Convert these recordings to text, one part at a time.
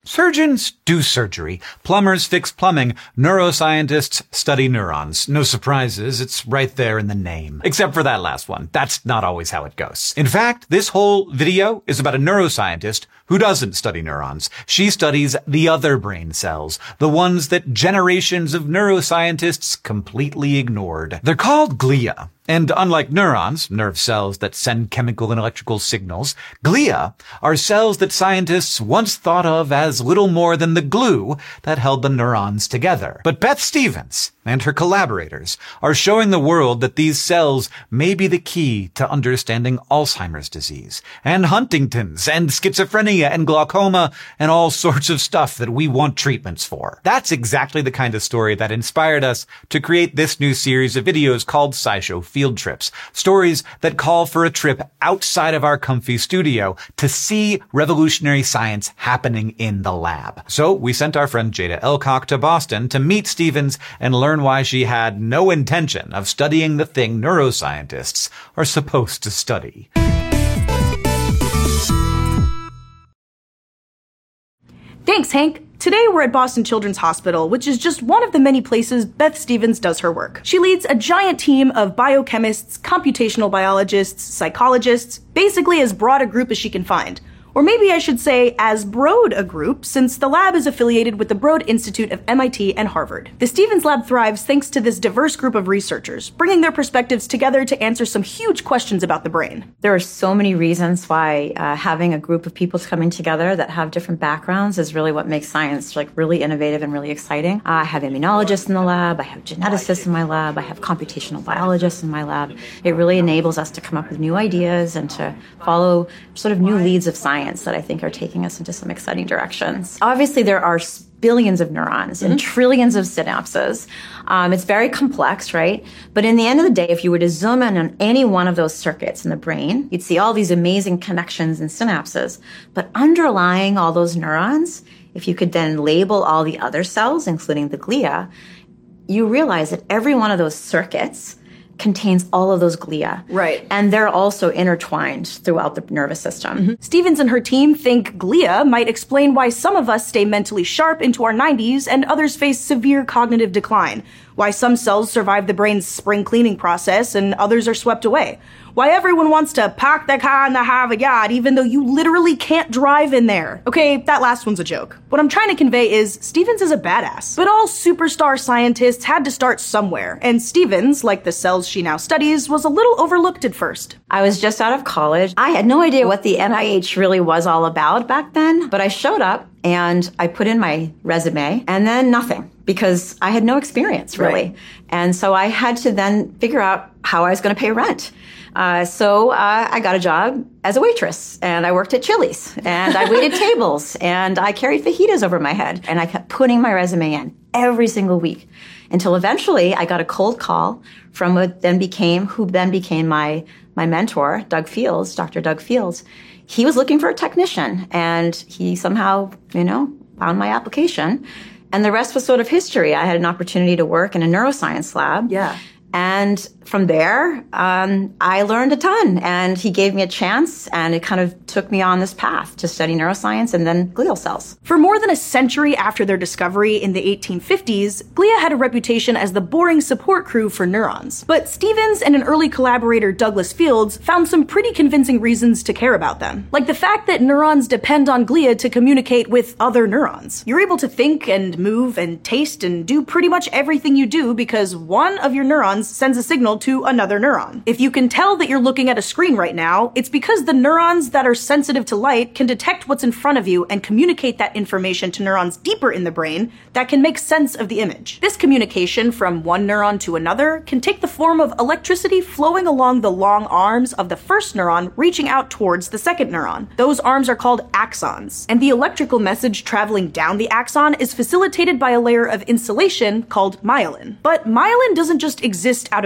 Surgeons do surgery. Plumbers fix plumbing. Neuroscientists study neurons. No surprises, it's right there in the name. Except for that last one. That's not always how it goes. In fact, this whole video is about a neuroscientist who doesn't study neurons. She studies the other brain cells, the ones that generations of neuroscientists completely ignored. They're called glia. And unlike neurons, nerve cells that send chemical and electrical signals, glia are cells that scientists once thought of as little more than the glue that held the neurons together. But Beth Stevens and her collaborators are showing the world that these cells may be the key to understanding Alzheimer's disease, and Huntington's, and schizophrenia, and glaucoma, and all sorts of stuff that we want treatments for. That's exactly the kind of story that inspired us to create this new series of videos called SciShow Field Trips. Stories that call for a trip outside of our comfy studio to see revolutionary science happening in the lab. So we sent our friend Jada Elcock to Boston to meet Stevens and learn why she had no intention of studying the thing neuroscientists are supposed to study. Thanks, Hank. Today we're at Boston Children's Hospital, which is just one of the many places Beth Stevens does her work. She leads a giant team of biochemists, computational biologists, psychologists, basically as broad a group as she can find. Or maybe I should say as broad a group, since the lab is affiliated with the Broad Institute of MIT and Harvard. The Stevens Lab thrives thanks to this diverse group of researchers, bringing their perspectives together to answer some huge questions about the brain. There are so many reasons why having a group of people coming together that have different backgrounds is really what makes science really innovative and really exciting. I have immunologists in the lab, I have geneticists in my lab, I have computational biologists in my lab. It really enables us to come up with new ideas and to follow sort of new leads of science that I think are taking us into some exciting directions. Obviously, there are billions of neurons and trillions of synapses. It's very complex, right? But in the end of the day, if you were to zoom in on any one of those circuits in the brain, you'd see all these amazing connections and synapses. But underlying all those neurons, if you could then label all the other cells, including the glia, you realize that every one of those circuits contains all of those glia. Right. And they're also intertwined throughout the nervous system. Stevens and her team think glia might explain why some of us stay mentally sharp into our 90s and others face severe cognitive decline, why some cells survive the brain's spring cleaning process and others are swept away, why everyone wants to park their car and have a yacht even though you literally can't drive in there. Okay, that last one's a joke. What I'm trying to convey is Stevens is a badass. But all superstar scientists had to start somewhere, and Stevens, like the cells she now studies, was a little overlooked at first. I was just out of college. I had no idea what the NIH really was all about back then, but I showed up and I put in my resume and then nothing, because I had no experience really. Right. And so I had to then figure out how I was going to pay rent. So I got a job as a waitress, and I worked at Chili's, and I waited tables, and I carried fajitas over my head, and I kept putting my resume in every single week until eventually I got a cold call from who then became my mentor, Doug Fields, Dr. Doug Fields. He was looking for a technician, and he somehow, found my application, and the rest was sort of history. I had an opportunity to work in a neuroscience lab. Yeah. And from there, I learned a ton, and he gave me a chance, and it kind of took me on this path to study neuroscience and then glial cells. For more than a century after their discovery in the 1850s, glia had a reputation as the boring support crew for neurons. But Stevens and an early collaborator, Douglas Fields, found some pretty convincing reasons to care about them. Like the fact that neurons depend on glia to communicate with other neurons. You're able to think and move and taste and do pretty much everything you do because one of your neurons sends a signal to another neuron. If you can tell that you're looking at a screen right now, it's because the neurons that are sensitive to light can detect what's in front of you and communicate that information to neurons deeper in the brain that can make sense of the image. This communication from one neuron to another can take the form of electricity flowing along the long arms of the first neuron reaching out towards the second neuron. Those arms are called axons, and the electrical message traveling down the axon is facilitated by a layer of insulation called myelin. But myelin doesn't just exist out of nowhere.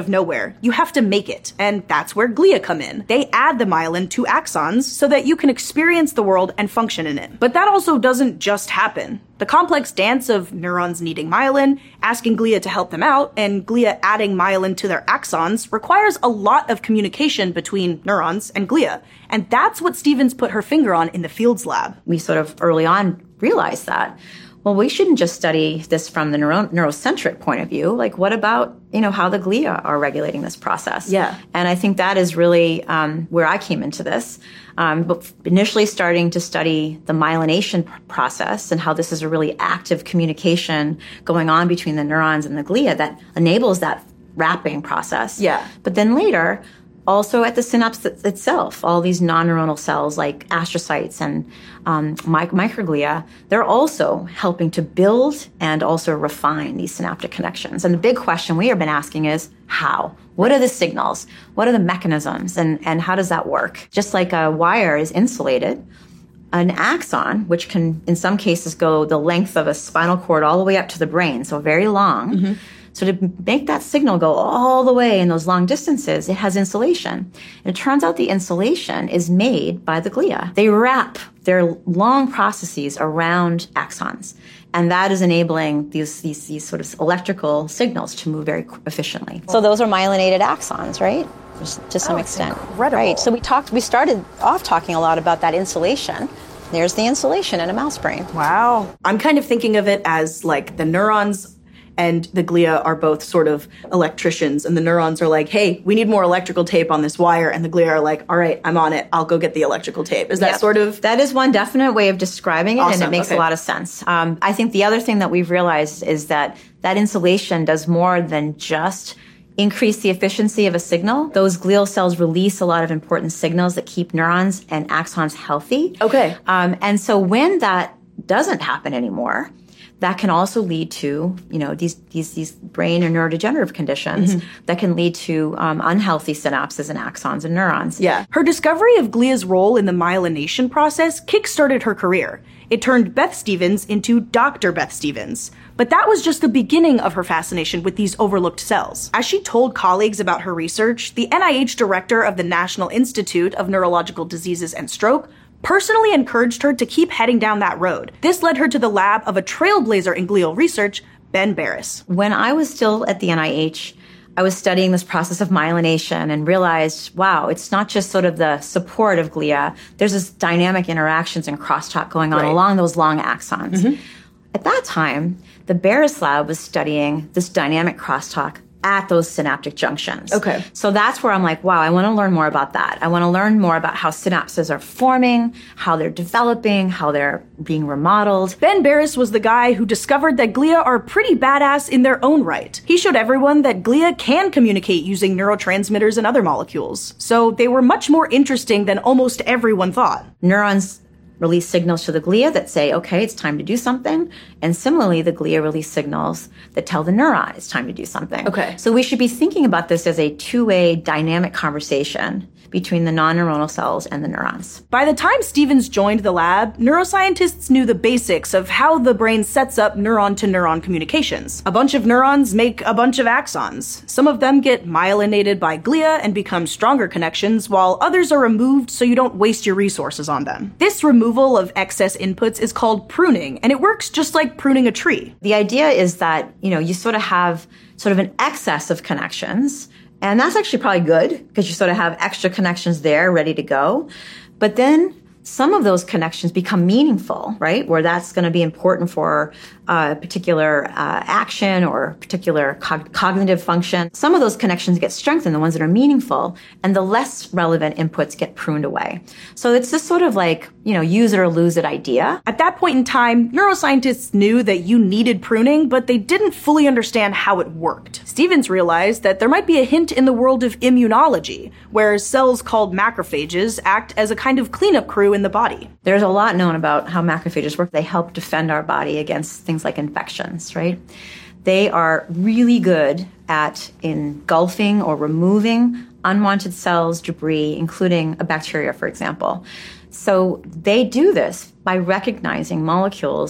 there. You have to make it, and that's where glia come in. They add the myelin to axons so that you can experience the world and function in it. But that also doesn't just happen. The complex dance of neurons needing myelin, asking glia to help them out, and glia adding myelin to their axons requires a lot of communication between neurons and glia. And that's what Stevens put her finger on in the Fields lab. We sort of early on realized that, well, we shouldn't just study this from the neurocentric point of view. Like, what about, how the glia are regulating this process? Yeah. And I think that is really where I came into this. But initially starting to study the myelination process and how this is a really active communication going on between the neurons and the glia that enables that wrapping process. Yeah. But then later, also at the synapse itself, all these non-neuronal cells like astrocytes and microglia, they're also helping to build and also refine these synaptic connections. And the big question we have been asking is how? What are the signals? What are the mechanisms? And how does that work? Just like a wire is insulated, an axon, which can in some cases go the length of a spinal cord all the way up to the brain, so very long. Mm-hmm. So to make that signal go all the way in those long distances, it has insulation. And it turns out the insulation is made by the glia. They wrap their long processes around axons. And that is enabling these sort of electrical signals to move very efficiently. So those are myelinated axons, right? To some extent. Incredible. Right. So we started off talking a lot about that insulation. There's the insulation in a mouse brain. Wow. I'm kind of thinking of it as like the neurons and the glia are both sort of electricians, and the neurons are like, hey, we need more electrical tape on this wire, and the glia are like, all right, I'm on it. I'll go get the electrical tape. Is that sort of... That is one definite way of describing it, awesome. And it makes a lot of sense. I think the other thing that we've realized is that insulation does more than just increase the efficiency of a signal. Those glial cells release a lot of important signals that keep neurons and axons healthy. Okay. And so when that doesn't happen anymore, that can also lead to, these brain or neurodegenerative conditions that can lead to unhealthy synapses and axons and neurons. Yeah. Her discovery of glia's role in the myelination process kickstarted her career. It turned Beth Stevens into Dr. Beth Stevens. But that was just the beginning of her fascination with these overlooked cells. As she told colleagues about her research, the NIH director of the National Institute of Neurological Diseases and Stroke personally encouraged her to keep heading down that road. This led her to the lab of a trailblazer in glial research, Ben Barres. When I was still at the NIH, I was studying this process of myelination and realized, wow, it's not just sort of the support of glia. There's this dynamic interactions and crosstalk going on along those long axons. Mm-hmm. At that time, the Barres lab was studying this dynamic crosstalk at those synaptic junctions. Okay. So that's where I'm like, wow, I want to learn more about that. I want to learn more about how synapses are forming, how they're developing, how they're being remodeled. Ben Barres was the guy who discovered that glia are pretty badass in their own right. He showed everyone that glia can communicate using neurotransmitters and other molecules. So they were much more interesting than almost everyone thought. Neurons release signals to the glia that say, okay, it's time to do something. And similarly, the glia release signals that tell the neuron it's time to do something. Okay. So we should be thinking about this as a two-way dynamic conversation between the non-neuronal cells and the neurons. By the time Stevens joined the lab, neuroscientists knew the basics of how the brain sets up neuron-to-neuron communications. A bunch of neurons make a bunch of axons. Some of them get myelinated by glia and become stronger connections, while others are removed so you don't waste your resources on them. This removal of excess inputs is called pruning, and it works just like pruning a tree. The idea is that, you sort of have sort of an excess of connections. And that's actually probably good because you sort of have extra connections there ready to go. But then some of those connections become meaningful, right? Where that's going to be important for a particular action or particular cognitive function. Some of those connections get strengthened, the ones that are meaningful, and the less relevant inputs get pruned away. So it's this sort of like, use it or lose it idea. At that point in time, neuroscientists knew that you needed pruning, but they didn't fully understand how it worked. Stevens realized that there might be a hint in the world of immunology, where cells called macrophages act as a kind of cleanup crew in the body. There's a lot known about how macrophages work. They help defend our body against things like infections, right? They are really good at engulfing or removing unwanted cells, debris, including a bacteria, for example. So they do this by recognizing molecules like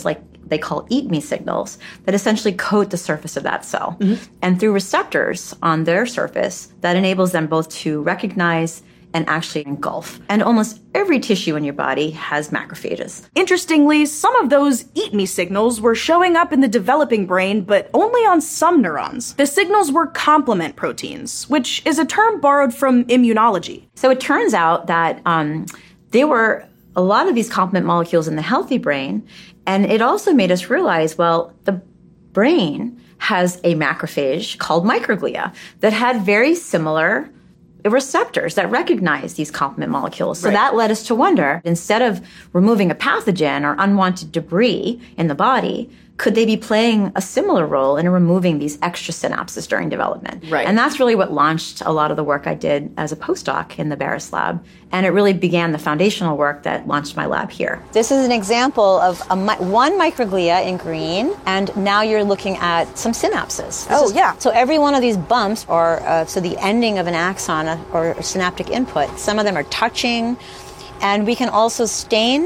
they call eat me signals that essentially coat the surface of that cell. And through receptors on their surface, that enables them both to recognize and actually engulf. And almost every tissue in your body has macrophages. Interestingly, some of those eat me signals were showing up in the developing brain, but only on some neurons. The signals were complement proteins, which is a term borrowed from immunology. So it turns out that there were a lot of these complement molecules in the healthy brain, and it also made us realize, well, the brain has a macrophage called microglia that had very similar receptors that recognize these complement molecules. So that led us to wonder, instead of removing a pathogen or unwanted debris in the body, could they be playing a similar role in removing these extra synapses during development? Right. And that's really what launched a lot of the work I did as a postdoc in the Barris lab. And it really began the foundational work that launched my lab here. This is an example of one microglia in green, and now you're looking at some synapses. So every one of these bumps, or so the ending of an axon or a synaptic input, some of them are touching, and we can also stain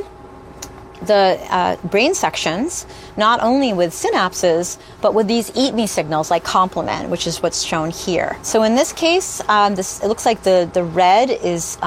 the brain sections, not only with synapses, but with these eat me signals like complement, which is what's shown here. So in this case, it looks like the red is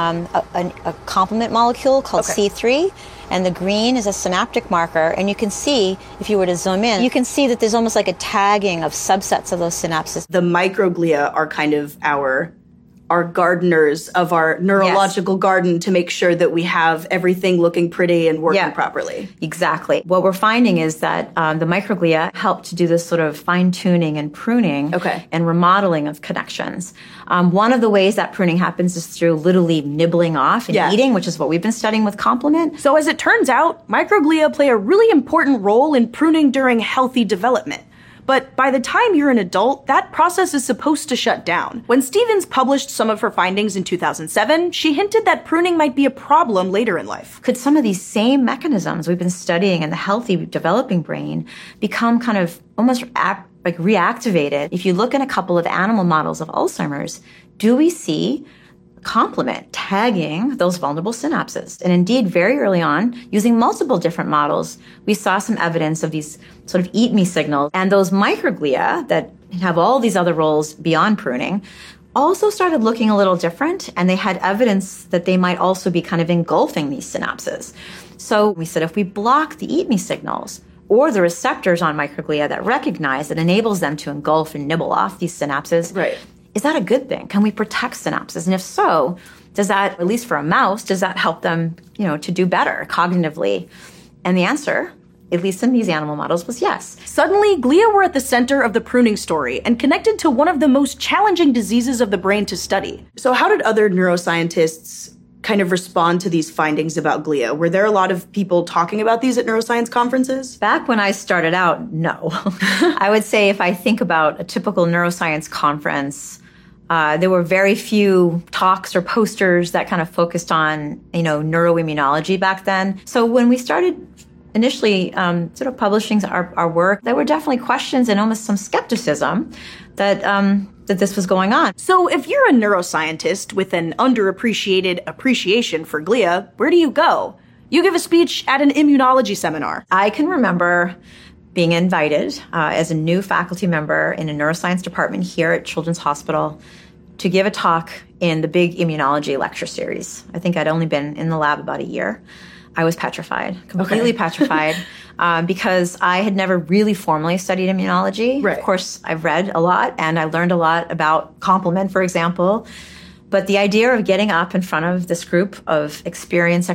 a complement molecule called C3, and the green is a synaptic marker. And you can see, if you were to zoom in, you can see that there's almost like a tagging of subsets of those synapses. The microglia are kind of our gardeners of our neurological garden to make sure that we have everything looking pretty and working properly. Exactly. What we're finding is that the microglia help to do this sort of fine-tuning and pruning and remodeling of connections. One of the ways that pruning happens is through literally nibbling off and eating, which is what we've been studying with complement. So as it turns out, microglia play a really important role in pruning during healthy development. But by the time you're an adult, that process is supposed to shut down. When Stevens published some of her findings in 2007, she hinted that pruning might be a problem later in life. Could some of these same mechanisms we've been studying in the healthy developing brain become kind of almost like reactivated? If you look at a couple of animal models of Alzheimer's, do we see complement tagging those vulnerable synapses? And indeed, very early on, using multiple different models, we saw some evidence of these sort of eat me signals. And those microglia that have all these other roles beyond pruning also started looking a little different. And they had evidence that they might also be kind of engulfing these synapses. So we said, if we block the eat me signals, or the receptors on microglia that recognize that enables them to engulf and nibble off these synapses, is that a good thing? Can we protect synapses? And if so, does that, at least for a mouse, does that help them, to do better cognitively? And the answer, at least in these animal models, was yes. Suddenly, glia were at the center of the pruning story and connected to one of the most challenging diseases of the brain to study. So how did other neuroscientists kind of respond to these findings about glia? Were there a lot of people talking about these at neuroscience conferences? Back when I started out, no. I would say if I think about a typical neuroscience conference, there were very few talks or posters that kind of focused on, neuroimmunology back then. So when we started initially sort of publishing our work, there were definitely questions and almost some skepticism that this was going on. So if you're a neuroscientist with an underappreciated appreciation for glia, where do you go? You give a speech at an immunology seminar. I can remember being invited as a new faculty member in a neuroscience department here at Children's Hospital to give a talk in the big immunology lecture series. I think I'd only been in the lab about a year. I was petrified, completely petrified, because I had never really formally studied immunology. Of course, I've read a lot, and I learned a lot about complement, for example. But the idea of getting up in front of this group of experienced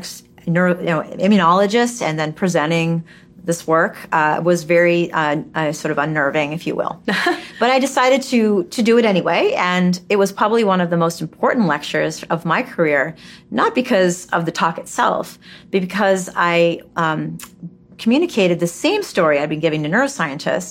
immunologists and then presenting this work was very sort of unnerving, if you will. But I decided to do it anyway, and it was probably one of the most important lectures of my career, not because of the talk itself, but because I communicated the same story I'd been giving to neuroscientists,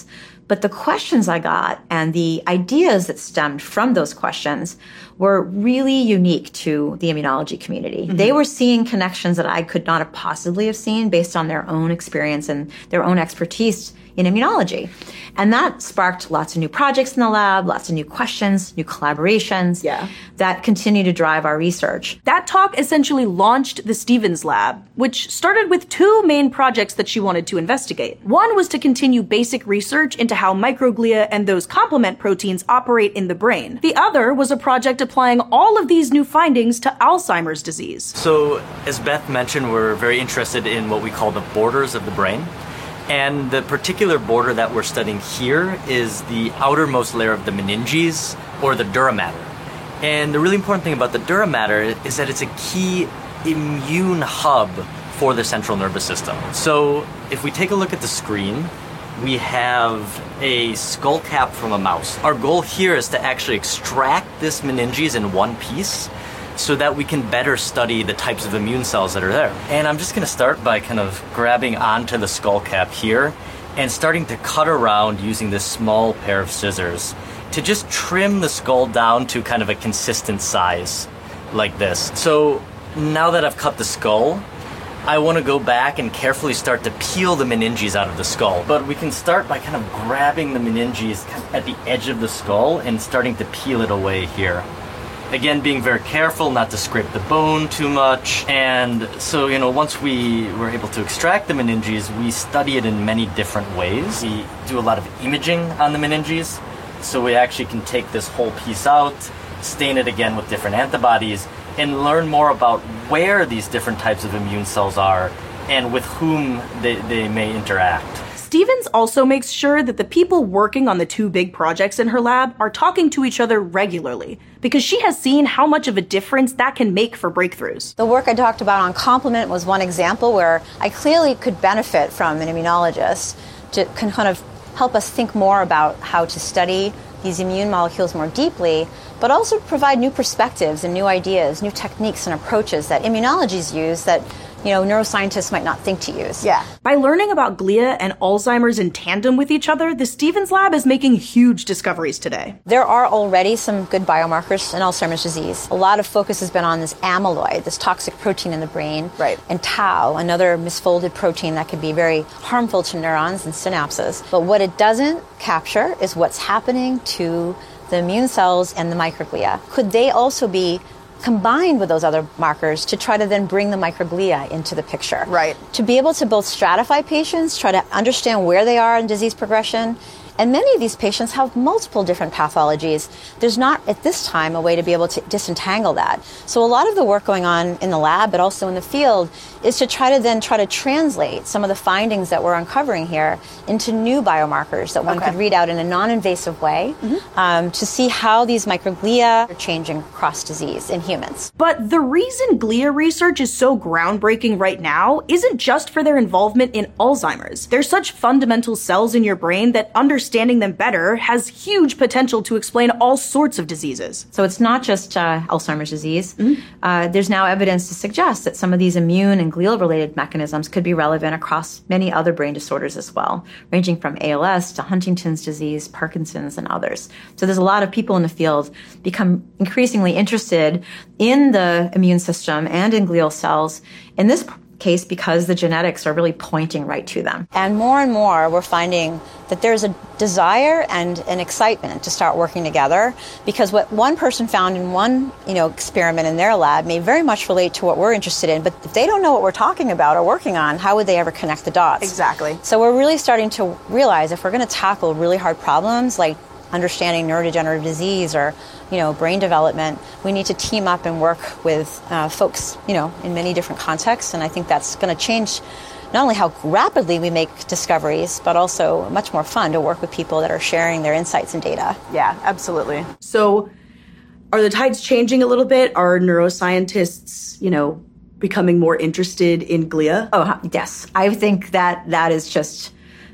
But the questions I got and the ideas that stemmed from those questions were really unique to the immunology community. They were seeing connections that I could not have possibly have seen based on their own experience and their own expertise in immunology. And that sparked lots of new projects in the lab, lots of new questions, new collaborations that continue to drive our research. That talk essentially launched the Stevens Lab, which started with two main projects that she wanted to investigate. One was to continue basic research into how microglia and those complement proteins operate in the brain. The other was a project applying all of these new findings to Alzheimer's disease. So, as Beth mentioned, we're very interested in what we call the borders of the brain. And the particular border that we're studying here is the outermost layer of the meninges, or the dura mater. And the really important thing about the dura mater is that it's a key immune hub for the central nervous system. So if we take a look at the screen, we have a skull cap from a mouse. Our goal here is to actually extract this meninges in one piece so that we can better study the types of immune cells that are there. And I'm just going to start by kind of grabbing onto the skull cap here and starting to cut around using this small pair of scissors to just trim the skull down to kind of a consistent size like this. So now that I've cut the skull, I want to go back and carefully start to peel the meninges out of the skull. But we can start by kind of grabbing the meninges at the edge of the skull and starting to peel it away here. Again, being very careful not to scrape the bone too much. And so, once we were able to extract the meninges, we study it in many different ways. We do a lot of imaging on the meninges. So we actually can take this whole piece out, stain it again with different antibodies, and learn more about where these different types of immune cells are and with whom they may interact. Stevens also makes sure that the people working on the two big projects in her lab are talking to each other regularly, because she has seen how much of a difference that can make for breakthroughs. The work I talked about on complement was one example where I clearly could benefit from an immunologist to kind of help us think more about how to study these immune molecules more deeply, but also provide new perspectives and new ideas, new techniques and approaches that immunologists use that neuroscientists might not think to use. Yeah. By learning about glia and Alzheimer's in tandem with each other, the Stevens Lab is making huge discoveries today. There are already some good biomarkers in Alzheimer's disease. A lot of focus has been on this amyloid, this toxic protein in the brain, and tau, another misfolded protein that can be very harmful to neurons and synapses. But what it doesn't capture is what's happening to the immune cells and the microglia. Could they also be combined with those other markers to try to then bring the microglia into the picture? Right. To be able to both stratify patients, try to understand where they are in disease progression. And many of these patients have multiple different pathologies. There's not, at this time, a way to be able to disentangle that. So a lot of the work going on in the lab, but also in the field, is to try to translate some of the findings that we're uncovering here into new biomarkers that one could read out in a non-invasive way to see how these microglia are changing across disease in humans. But the reason glia research is so groundbreaking right now isn't just for their involvement in Alzheimer's. They're such fundamental cells in your brain that understanding them better has huge potential to explain all sorts of diseases. So it's not just Alzheimer's disease. There's now evidence to suggest that some of these immune and glial-related mechanisms could be relevant across many other brain disorders as well, ranging from ALS to Huntington's disease, Parkinson's, and others. So there's a lot of people in the field become increasingly interested in the immune system and in glial cells. In this case, because the genetics are really pointing right to them. And more we're finding that there's a desire and an excitement to start working together, because what one person found in one experiment in their lab may very much relate to what we're interested in, but if they don't know what we're talking about or working on, how would they ever connect the dots? Exactly. So we're really starting to realize if we're going to tackle really hard problems like understanding neurodegenerative disease or brain development, we need to team up and work with folks in many different contexts. And I think that's going to change not only how rapidly we make discoveries, but also much more fun to work with people that are sharing their insights and data. Yeah, absolutely. So are the tides changing a little bit? Are neuroscientists, becoming more interested in glia? Oh, yes. I think that is just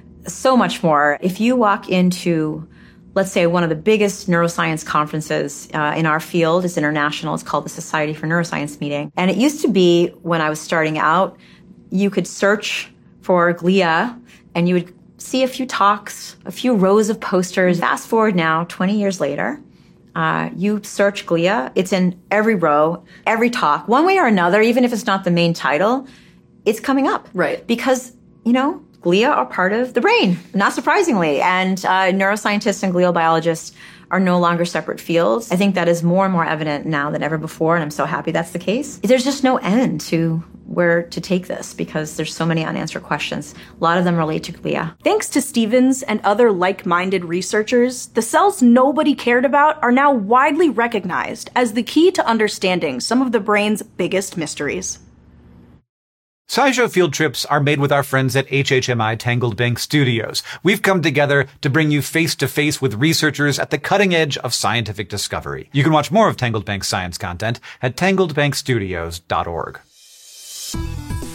so much more. If you walk into, let's say, one of the biggest neuroscience conferences in our field is international. It's called the Society for Neuroscience meeting. And it used to be, when I was starting out, you could search for glia and you would see a few talks, a few rows of posters. Fast forward now, 20 years later, you search glia. It's in every row, every talk, one way or another, even if it's not the main title, it's coming up. Right. Because, glia are part of the brain, not surprisingly. And neuroscientists and glial biologists are no longer separate fields. I think that is more and more evident now than ever before, and I'm so happy that's the case. There's just no end to where to take this because there's so many unanswered questions. A lot of them relate to glia. Thanks to Stevens and other like-minded researchers, the cells nobody cared about are now widely recognized as the key to understanding some of the brain's biggest mysteries. SciShow field trips are made with our friends at HHMI Tangled Bank Studios. We've come together to bring you face-to-face with researchers at the cutting edge of scientific discovery. You can watch more of Tangled Bank's science content at tangledbankstudios.org.